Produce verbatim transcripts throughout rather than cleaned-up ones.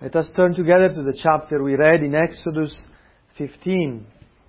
Let us turn together to the chapter we read in Exodus fifteen.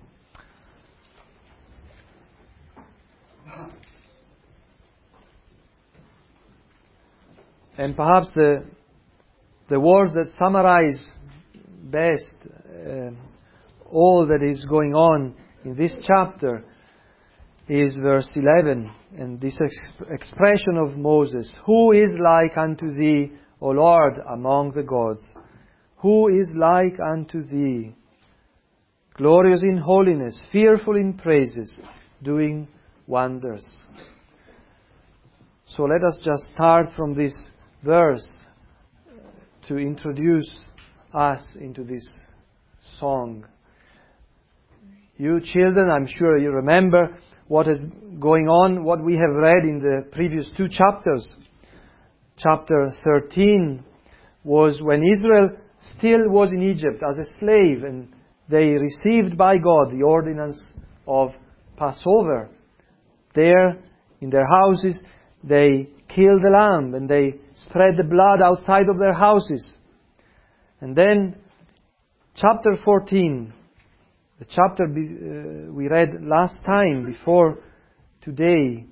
And perhaps the the words that summarize best uh, all that is going on in this chapter is verse eleven, and this ex- expression of Moses: "Who is like unto thee, O Lord, among the gods? Who is like unto thee? Glorious in holiness, fearful in praises, doing wonders." So let us just start from this verse to introduce us into this song. You children, I'm sure you remember what is going on, what we have read in the previous two chapters. Chapter thirteen was when Israel still was in Egypt as a slave, and they received by God the ordinance of Passover. There, in their houses, they killed the lamb and they spread the blood outside of their houses. And then, chapter fourteen, the chapter uh, we read last time before today,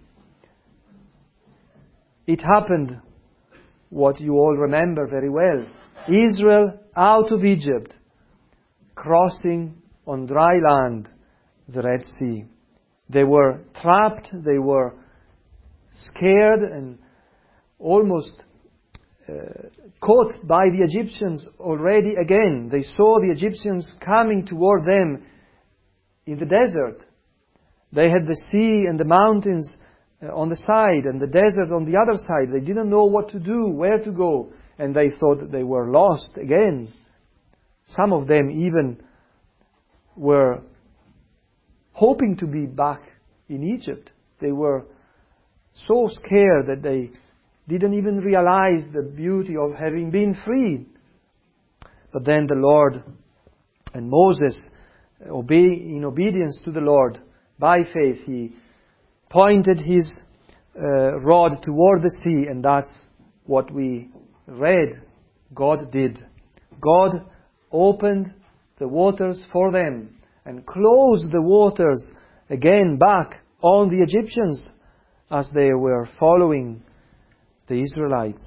it happened what you all remember very well. Israel out of Egypt, crossing on dry land the Red Sea. They were trapped, they were scared and almost uh, caught by the Egyptians already again. They saw the Egyptians coming toward them in the desert. They had the sea and the mountains uh, on the side and the desert on the other side. They didn't know what to do, where to go, and they thought they were lost again. Some of them even were hoping to be back in Egypt. They were so scared that they didn't even realize the beauty of having been freed. But then the Lord and Moses, obey, in obedience to the Lord, by faith, he pointed his uh, rod toward the sea, and that's what we read God did. God opened the waters for them and closed the waters again back on the Egyptians as they were following the Israelites.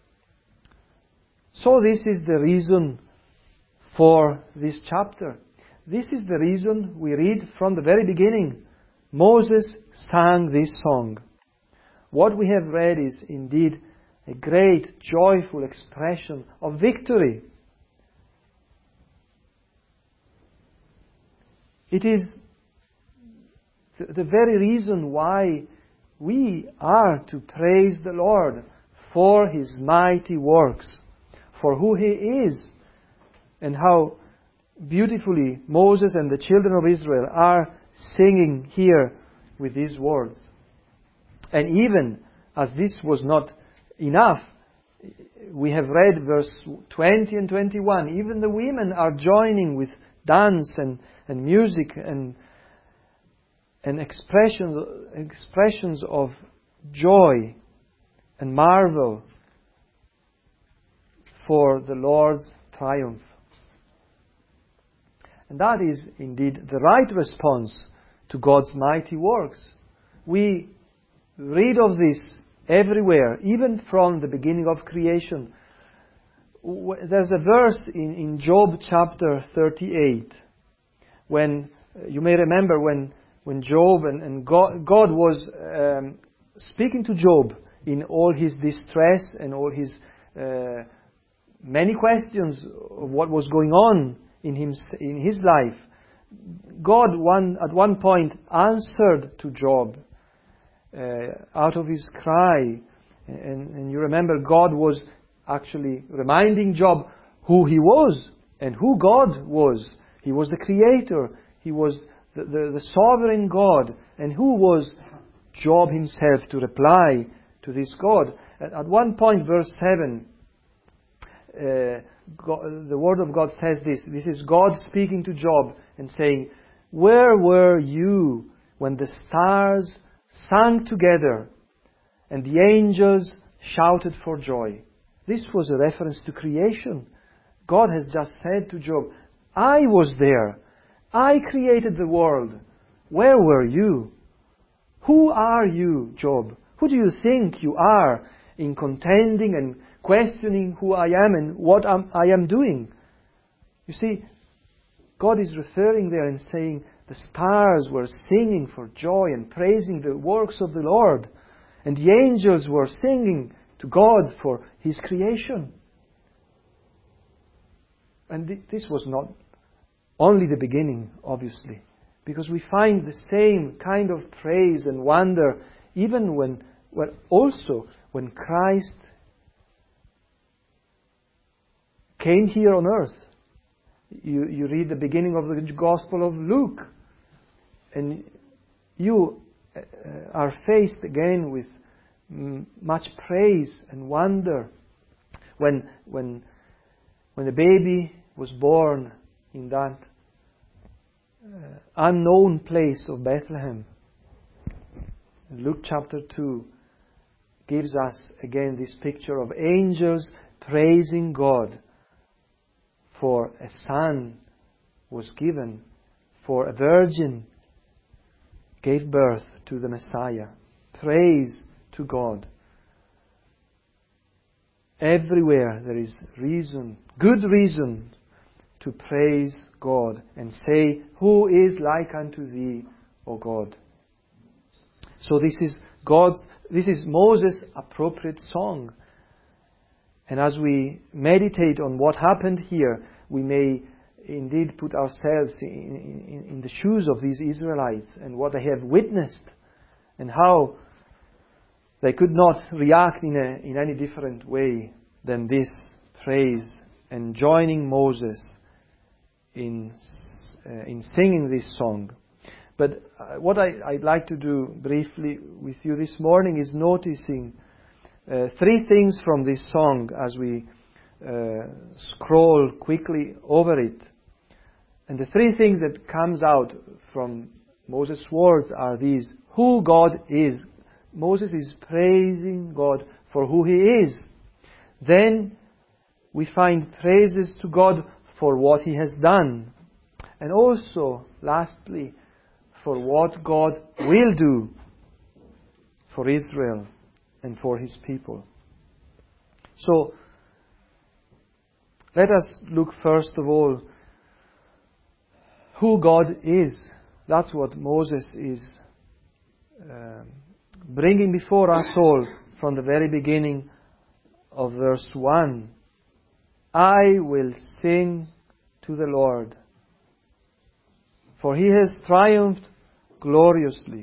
So this is the reason for this chapter. This is the reason we read from the very beginning. Moses sang this song. What we have read is indeed a great, joyful expression of victory. It is the very reason why we are to praise the Lord for His mighty works, for who He is, and how beautifully Moses and the children of Israel are singing here with these words. And even as this was not enough, we have read verse twenty and twenty-one, even the women are joining with dance and, and music and and expressions, expressions of joy and marvel for the Lord's triumph. And that is indeed the right response to God's mighty works. We read of this everywhere, even from the beginning of creation. There's a verse in, in Job chapter thirty-eight, when, you may remember when When Job and, and God, God was um, speaking to Job in all his distress and all his uh, many questions of what was going on in him in his life, God one at one point answered to Job uh, out of his cry, and, and you remember God was actually reminding Job who he was and who God was. He was the Creator. He was The, the, the sovereign God, and who was Job himself to reply to this God? At, at one point, verse seven, uh, God, the Word of God says this. This is God speaking to Job and saying, "Where were you when the stars sang together and the angels shouted for joy?" This was a reference to creation. God has just said to Job, I was there. I created the world. Where were you? Who are you, Job? Who do you think you are in contending and questioning who I am and what I'm, I am doing? You see, God is referring there and saying the stars were singing for joy and praising the works of the Lord. And the angels were singing to God for His creation. And th- this was not only the beginning, obviously, because we find the same kind of praise and wonder even when, well, also when Christ came here on earth. You, you read the beginning of the Gospel of Luke, and you uh, are faced again with mm, much praise and wonder when when when the baby was born in that uh, unknown place of Bethlehem. Luke chapter two gives us again this picture of angels praising God for a son was given, for a virgin gave birth to the Messiah. Praise to God. Everywhere there is reason, good reason, to praise God and say, who is like unto thee, O God? So this is God's, this is Moses' appropriate song. And as we meditate on what happened here, we may indeed put ourselves in, in, in the shoes of these Israelites and what they have witnessed and how they could not react in, a, in any different way than this praise and joining Moses in, uh, in singing this song. But uh, what I, I'd like to do briefly with you this morning is noticing uh, three things from this song as we uh, scroll quickly over it. And the three things that comes out from Moses' words are these. Who God is. Moses is praising God for who He is. Then we find praises to God for what He has done. And also, lastly, for what God will do for Israel and for His people. So, let us look first of all who God is. That's what Moses is uh, bringing before us all from the very beginning of verse one. I will sing to the Lord, for He has triumphed gloriously.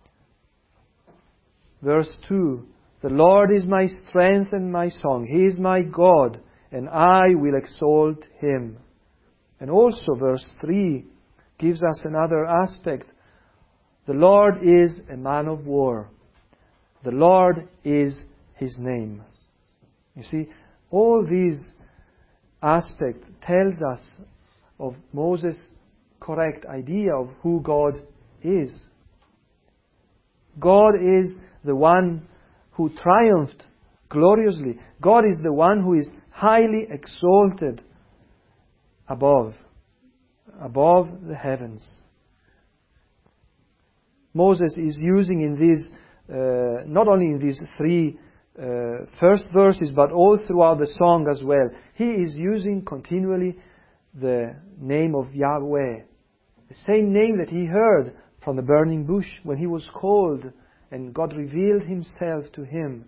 Verse two. The Lord is my strength and my song. He is my God, and I will exalt Him. And also verse three gives us another aspect. The Lord is a man of war. The Lord is His name. You see, all these aspects tells us of Moses' correct idea of who God is. God is the one who triumphed gloriously. God is the one who is highly exalted above, above the heavens. Moses is using in these, uh, not only in these three uh, first verses, but all throughout the song as well. He is using continually the name of Yahweh, the same name that he heard from the burning bush when he was called and God revealed Himself to him.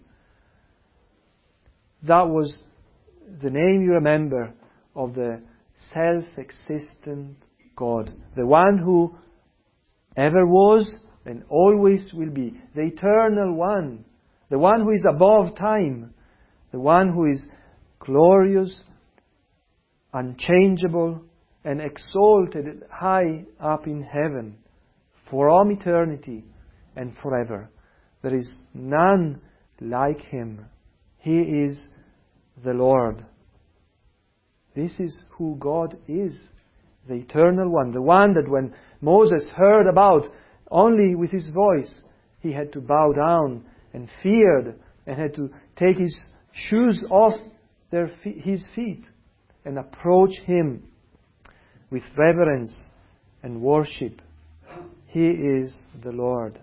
That was the name, you remember, of the self-existent God, the one who ever was and always will be, the eternal one, the one who is above time, the one who is glorious, unchangeable, and exalted high up in heaven, from eternity and forever. There is none like Him. He is the Lord. This is who God is, the eternal one, the one that when Moses heard about only with his voice, he had to bow down and feared and had to take his shoes off their fe- his feet and approach Him with reverence and worship. He is the Lord.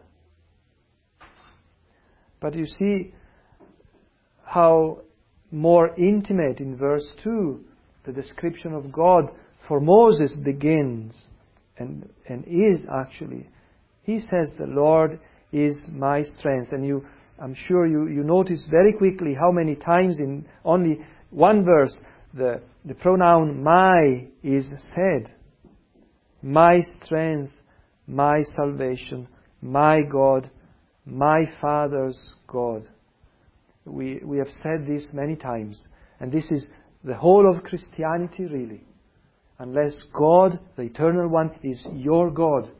But you see how more intimate in verse two the description of God for Moses begins and, and is actually. He says, the Lord is my strength. And you, I'm sure you, you notice very quickly how many times in only one verse the, the pronoun my is said. My strength, my salvation, my God, my Father's God. We, we have said this many times. And this is the whole of Christianity really. Unless God, the Eternal One, is your God,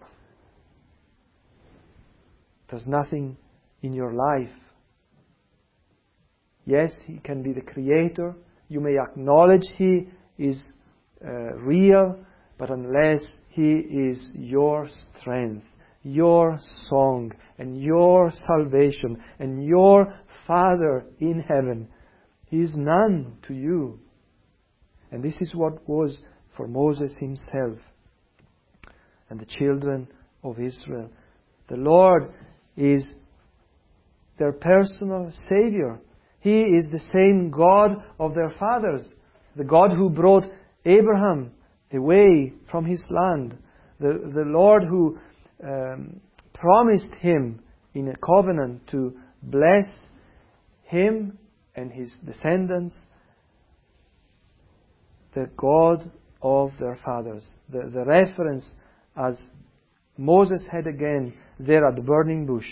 there's nothing in your life. Yes, He can be the Creator. You may acknowledge He is uh, real, but unless He is your strength, your song, and your salvation, and your Father in heaven, He is none to you. And this is what was for Moses himself and the children of Israel. The Lord is their personal Savior. He is the same God of their fathers, the God who brought Abraham away from his land, the, the Lord who um, promised him in a covenant to bless him and his descendants, the God of their fathers. The, the reference, as Moses had again there at the burning bush,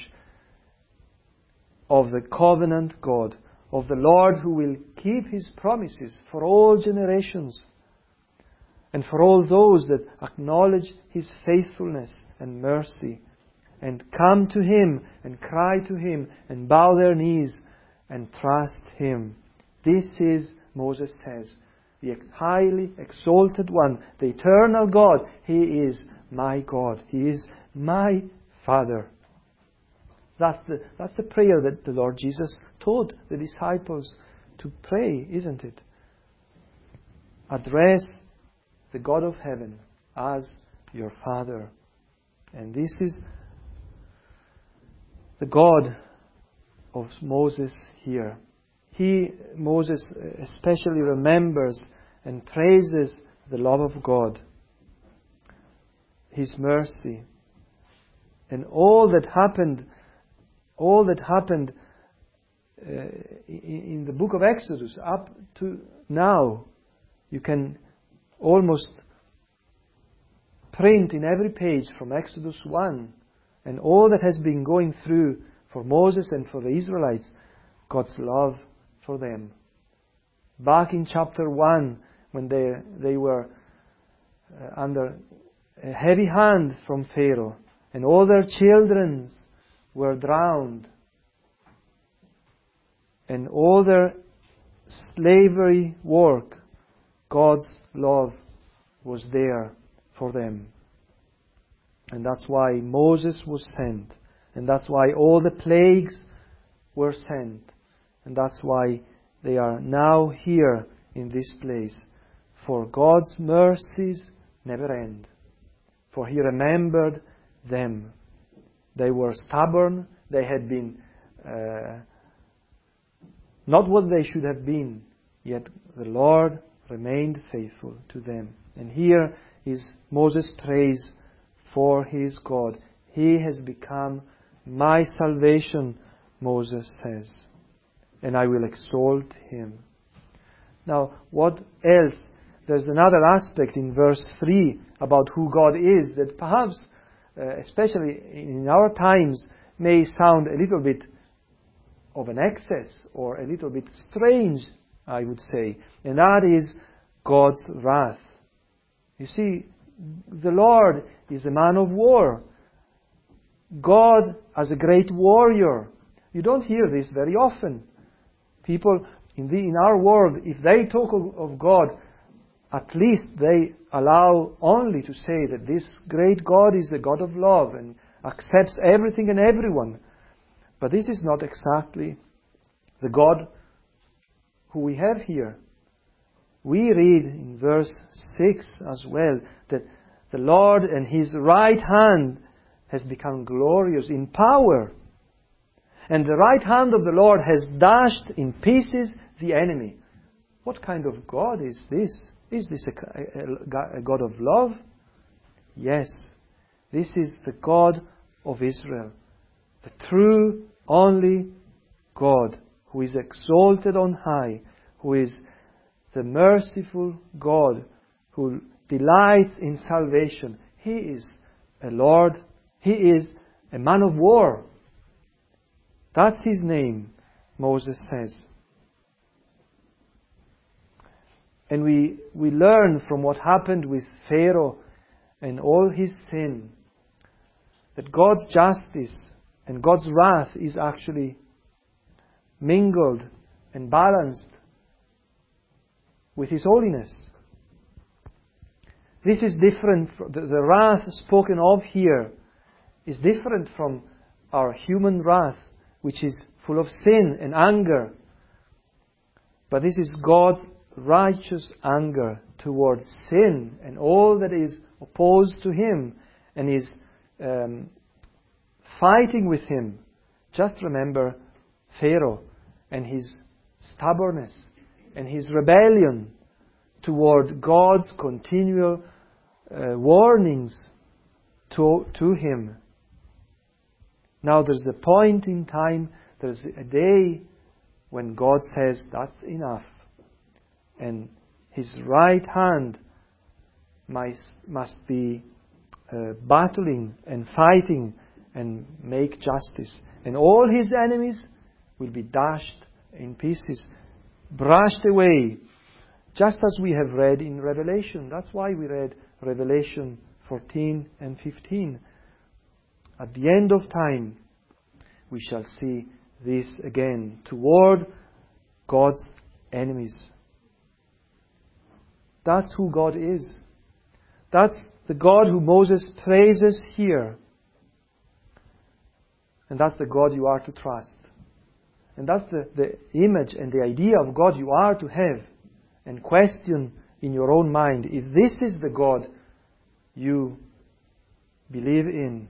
of the covenant God, of the Lord who will keep His promises for all generations, and for all those that acknowledge His faithfulness and mercy, and come to Him, and cry to Him, and bow their knees, and trust Him. This is, Moses says, the highly exalted One, the eternal God. He is my God. He is my Father. That's the, that's the prayer that the Lord Jesus taught the disciples to pray, isn't it? Address the God of heaven as your Father. And this is the God of Moses here. He, Moses, especially remembers and praises the love of God, His mercy, and all that happened, all that happened uh, in the book of Exodus up to now. You can almost print in every page from Exodus one, and all that has been going through for Moses and for the Israelites, God's love for them. Back in chapter one, when they, they were uh, under a heavy hand from Pharaoh, and all their children were drowned, and all their slavery work, God's love was there for them. And that's why Moses was sent. And that's why all the plagues were sent. And that's why they are now here in this place. For God's mercies never end. For He remembered them. They were stubborn. They had been uh, not what they should have been. Yet the Lord remained faithful to them. And here is Moses' praise for his God. He has become my salvation, Moses says, and I will exalt Him. Now, what else? There's another aspect in verse three about who God is that perhaps, uh, especially in our times, may sound a little bit of an excess or a little bit strange, I would say, and that is God's wrath. You see, the Lord is a man of war. God as a great warrior. You don't hear this very often. People in the in our world, if they talk of, of God, at least they allow only to say that this great God is the God of love and accepts everything and everyone. But this is not exactly the God who we have here. we read in verse six as well that the Lord and His right hand has become glorious in power. And the right hand of the Lord has dashed in pieces the enemy. What kind of God is this? Is this a, a, a God of love? Yes. This is the God of Israel. The true, only God, who is exalted on high, who is the merciful God, who delights in salvation. He is a Lord. He is a man of war. That's His name, Moses says. And we, we learn from what happened with Pharaoh and all his sin, that God's justice and God's wrath is actually mingled and balanced with His holiness. This is different. The, the wrath spoken of here is different from our human wrath, which is full of sin and anger. But this is God's righteous anger towards sin and all that is opposed to Him and is um, fighting with Him. Just remember Pharaoh and his stubbornness and his rebellion toward God's continual uh, warnings to, to him. Now there's a point in time, there's a day when God says, that's enough. And His right hand must, must be uh, battling and fighting and make justice. And all His enemies will be dashed in pieces, brushed away, just as we have read in Revelation. That's why we read Revelation fourteen and fifteen. At the end of time, we shall see this again toward God's enemies. That's who God is. That's the God who Moses praises here. And that's the God you are to trust. And that's the, the image and the idea of God you are to have and question in your own mind if this is the God you believe in.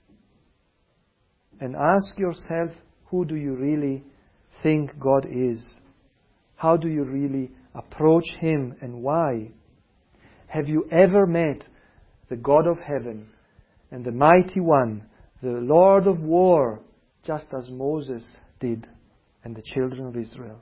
And ask yourself, who do you really think God is? How do you really approach Him and why? Have you ever met the God of heaven and the mighty one, the Lord of war, just as Moses did and the children of Israel?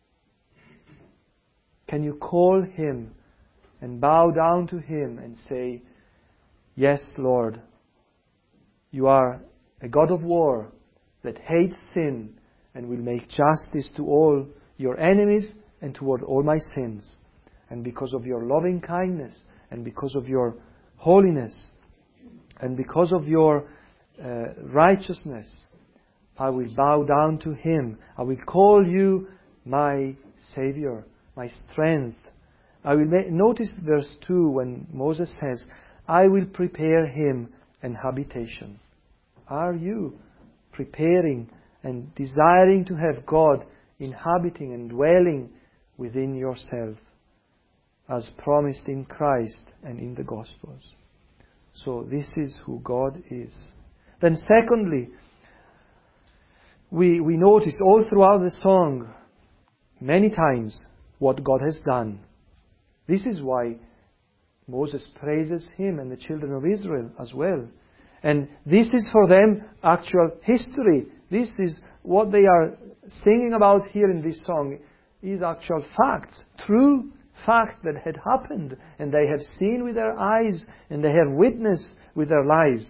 Can you call Him and bow down to Him and say, yes, Lord, you are a God of war that hates sin and will make justice to all your enemies and toward all my sins. And because of your loving kindness and because of your holiness and because of your uh, righteousness, I will bow down to Him. I will call you my Savior, my strength. I will ma- notice verse two when Moses says, I will prepare him an habitation. Are you preparing and desiring to have God inhabiting and dwelling within yourself as promised in Christ and in the Gospels? So this is who God is. Then secondly, we, we notice all throughout the song many times what God has done. This is why Moses praises him and the children of Israel as well. And this is for them actual history. This is what they are singing about here in this song is actual facts, true facts that had happened and they have seen with their eyes and they have witnessed with their lives.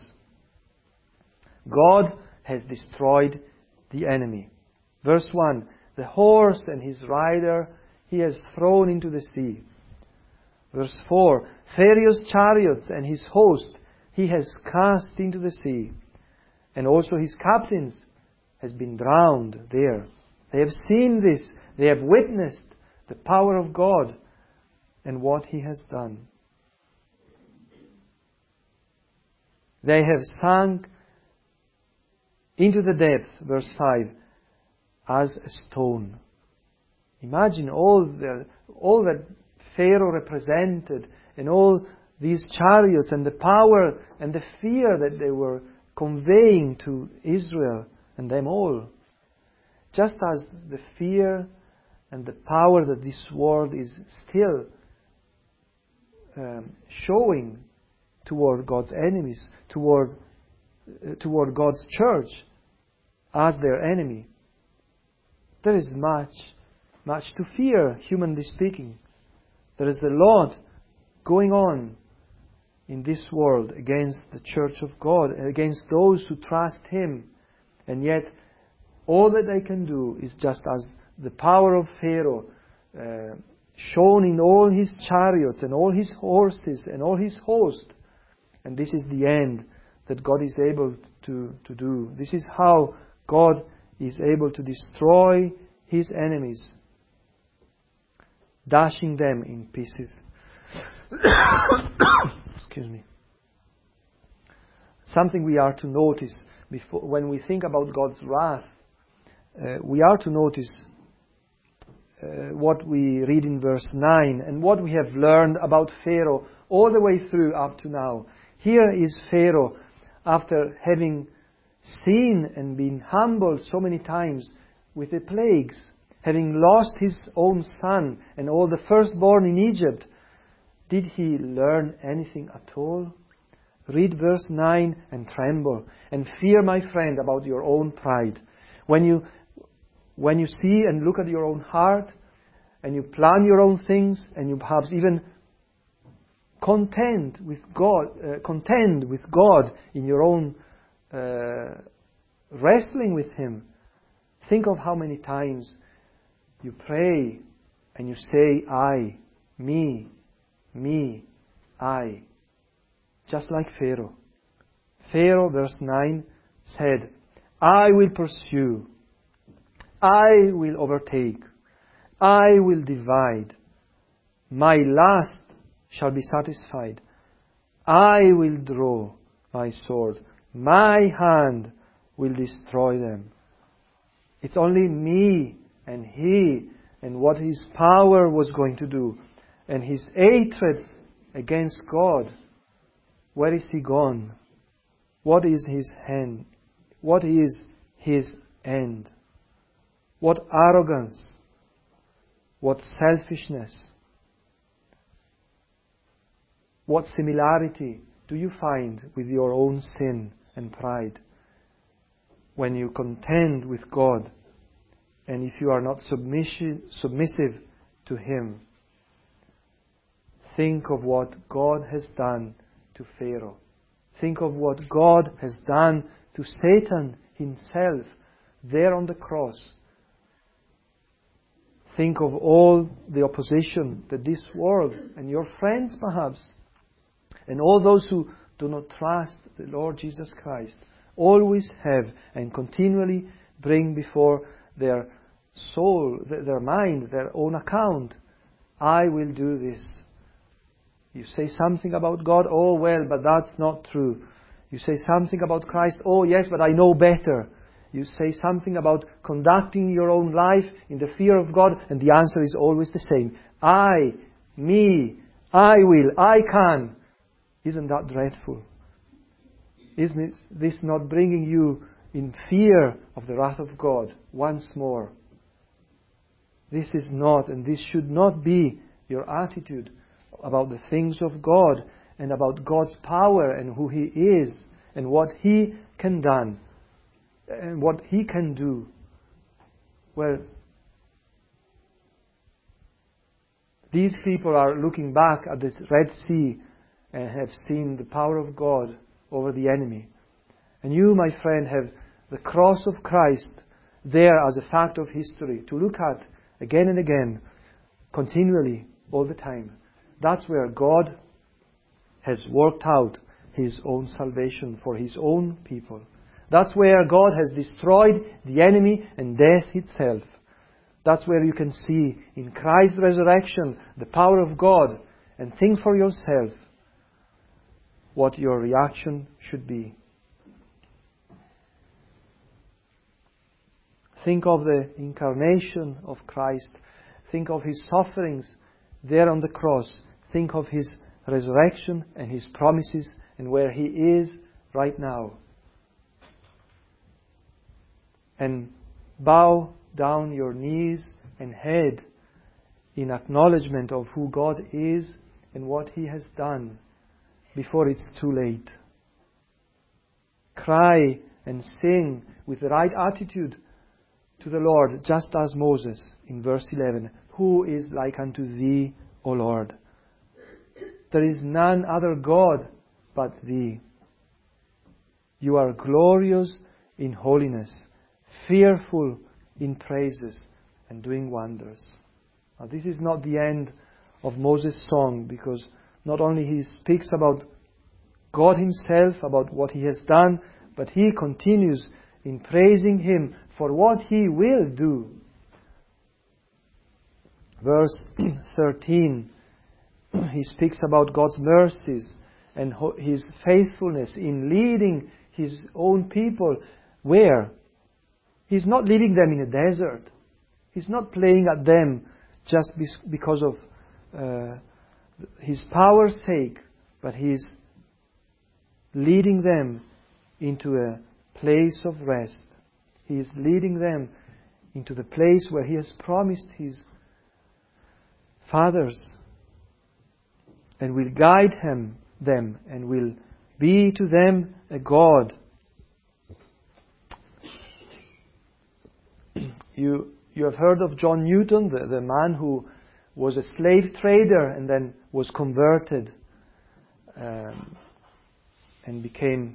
God has destroyed the enemy. Verse one, the horse and his rider He has thrown into the sea. Verse four, Pharaoh's chariots and his host He has cast into the sea. And also his captains has been drowned there. They have seen this. They have witnessed the power of God and what He has done. They have sunk into the depth, verse five, as a stone. Imagine all the all that Pharaoh represented, and all these chariots, and the power and the fear that they were conveying to Israel and them all. Just as the fear and the power that this world is still um, showing toward God's enemies, toward, uh, toward God's church as their enemy. There is much, much to fear, humanly speaking. There is a lot going on in this world against the church of God, against those who trust Him. And yet, all that they can do is just as the power of Pharaoh, uh, shown in all his chariots and all his horses and all his host. And this is the end that God is able to, to do. This is how God is able to destroy His enemies, dashing them in pieces. Excuse me. Something we are to notice before, when we think about God's wrath, uh, we are to notice uh, what we read in verse nine and what we have learned about Pharaoh all the way through up to now. Here is Pharaoh, after having seen and been humbled so many times with the plagues, having lost his own son and all the firstborn in Egypt. Did he learn anything at all? Read verse nine and tremble and fear, my friend, about your own pride. When you, when you see and look at your own heart and you plan your own things and you perhaps even contend with God, uh, contend with God in your own uh, wrestling with Him, think of how many times you pray and you say, I, me, me, I. Just like Pharaoh. Pharaoh, verse nine, said, I will pursue. I will overtake. I will divide. My last shall be satisfied. I will draw my sword. My hand will destroy them. It's only me and he and what his power was going to do. And his hatred against God. Where is he gone? What is his hand? What is his end? What arrogance? What selfishness? What similarity do you find with your own sin and pride when you contend with God and if you are not submission, submissive to Him? Think of what God has done to Pharaoh. Think of what God has done to Satan himself there on the cross. Think of all the opposition that this world and your friends perhaps and all those who do not trust the Lord Jesus Christ always have and continually bring before their soul, their mind, their own account. I will do this. You say something about God, oh well, but that's not true. You say something about Christ, oh yes, but I know better. You say something about conducting your own life in the fear of God, and the answer is always the same. I, me, I will, I can. Isn't that dreadful? Isn't this not bringing you in fear of the wrath of God once more? This is not, and this should not be your attitude about the things of God and about God's power and who He is and what He can do and what He can do. Well, these people are looking back at this Red Sea and have seen the power of God over the enemy. And you, my friend, have the cross of Christ there as a fact of history to look at again and again, continually, all the time. That's where God has worked out His own salvation for His own people. That's where God has destroyed the enemy and death itself. That's where you can see in Christ's resurrection the power of God, and think for yourself what your reaction should be. Think of the incarnation of Christ. Think of His sufferings there on the cross, think of His resurrection and His promises and where He is right now. And bow down your knees and head in acknowledgement of who God is and what He has done before it's too late. Cry and sing with the right attitude to the Lord, just as Moses in verse eleven. Who is like unto Thee, O Lord? There is none other God but Thee. You are glorious in holiness, fearful in praises, and doing wonders. Now, this is not the end of Moses' song, because not only he speaks about God Himself, about what He has done, but he continues in praising Him for what He will do. Verse thirteen, he speaks about God's mercies and His faithfulness in leading His own people. Where? He's not leading them in a desert. He's not playing at them just because of uh, His power's sake, but He's leading them into a place of rest. He is leading them into the place where He has promised His fathers, and will guide him, them and will be to them a God. You you have heard of John Newton, the, the man who was a slave trader and then was converted um, and became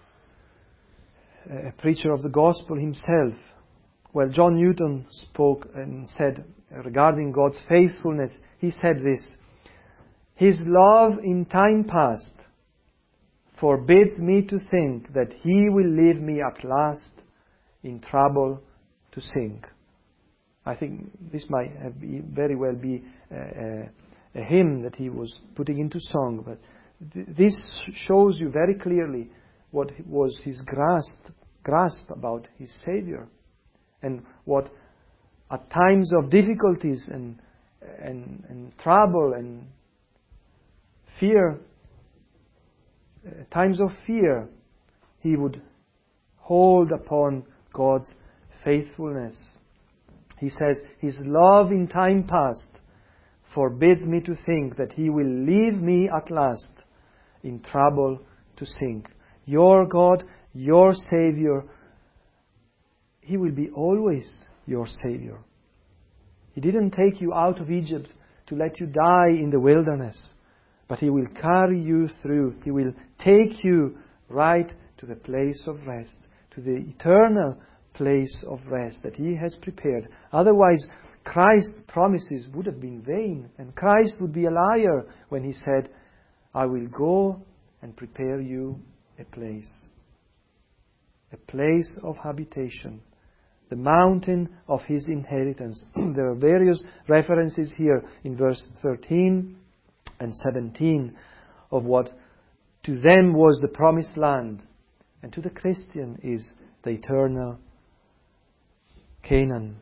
a preacher of the gospel himself. Well, John Newton spoke and said regarding God's faithfulness, he said this: His love in time past forbids me to think that He will leave me at last in trouble to sing. I think this might have be, very well be a, a, a hymn that he was putting into song, but th- this shows you very clearly what was his grasp, grasp about his Savior, and what at times of difficulties and and, and trouble and fear, uh, times of fear, he would hold upon God's faithfulness. He says, His love in time past forbids me to think that He will leave me at last in trouble to sing. Your God, your Savior, He will be always your Savior. He didn't take you out of Egypt to let you die in the wilderness, but He will carry you through. He will take you right to the place of rest, to the eternal place of rest that He has prepared. Otherwise, Christ's promises would have been vain, and Christ would be a liar when He said, I will go and prepare you a place. A place of habitation. The mountain of His inheritance. There are various references here in verse thirteen and seventeen of what to them was the promised land, and to the Christian is the eternal Canaan.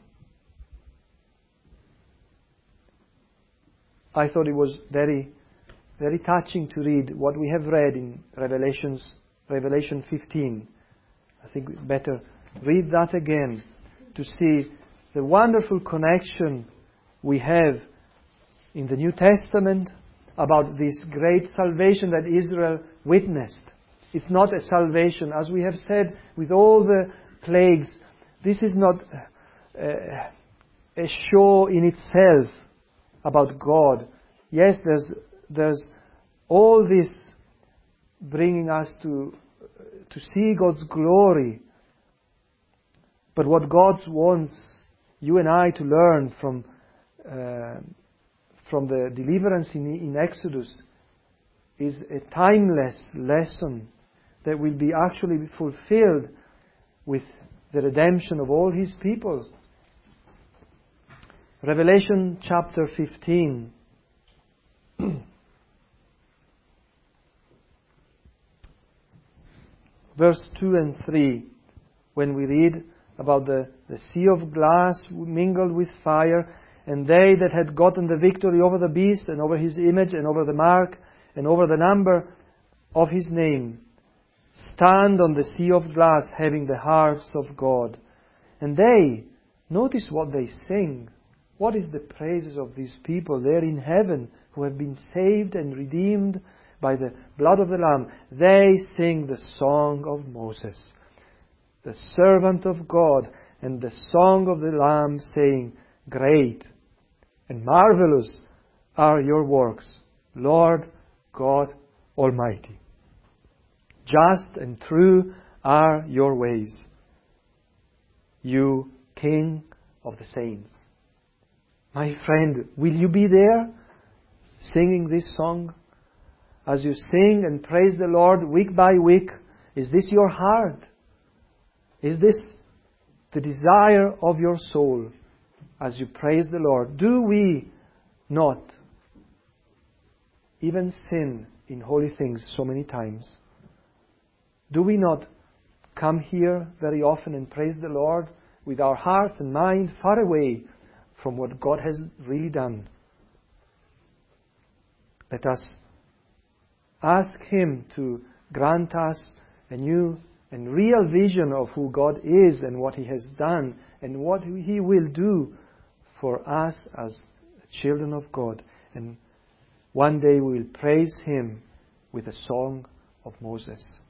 I thought it was very, very touching to read what we have read in Revelations, Revelation fifteen. I think we better read that again to see the wonderful connection we have in the New Testament about this great salvation that Israel witnessed. It's not a salvation, as we have said, with all the plagues. This is not a, a show in itself about God. Yes, there's there's all this bringing us to to see God's glory. But what God wants you and I to learn from uh, from the deliverance in, in Exodus is a timeless lesson that will be actually fulfilled with the redemption of all His people. Revelation chapter fifteen. Verse two and three, when we read about the, the sea of glass mingled with fire, and they that had gotten the victory over the beast, and over his image, and over the mark, and over the number of his name, stand on the sea of glass, having the harps of God. And they, notice what they sing. What is the praises of these people there in heaven who have been saved and redeemed by the blood of the Lamb? They sing the song of Moses, the servant of God, and the song of the Lamb, saying, Great and marvelous are your works, Lord God Almighty. Just and true are your ways, you King of the saints. My friend, will you be there singing this song? As you sing and praise the Lord week by week, is this your heart? Is this the desire of your soul as you praise the Lord? Do we not even sin in holy things so many times? Do we not come here very often and praise the Lord with our hearts and mind far away from what God has really done? Let us ask Him to grant us a new and real vision of who God is and what He has done and what He will do for us as children of God. And one day we will praise Him with a song of Moses.